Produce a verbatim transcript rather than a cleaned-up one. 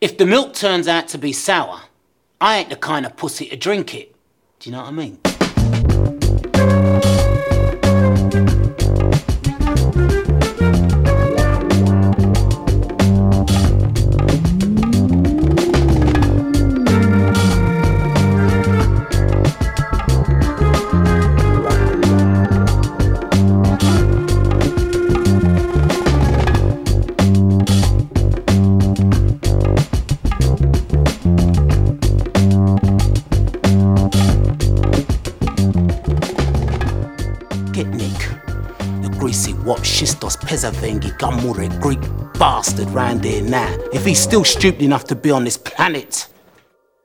If the milk turns out to be sour, I ain't the kind of pussy to drink it. Do you know what I mean? What Schistos Pezavengi Gamure Greek bastard round here now, if he's still stupid enough to be on this planet.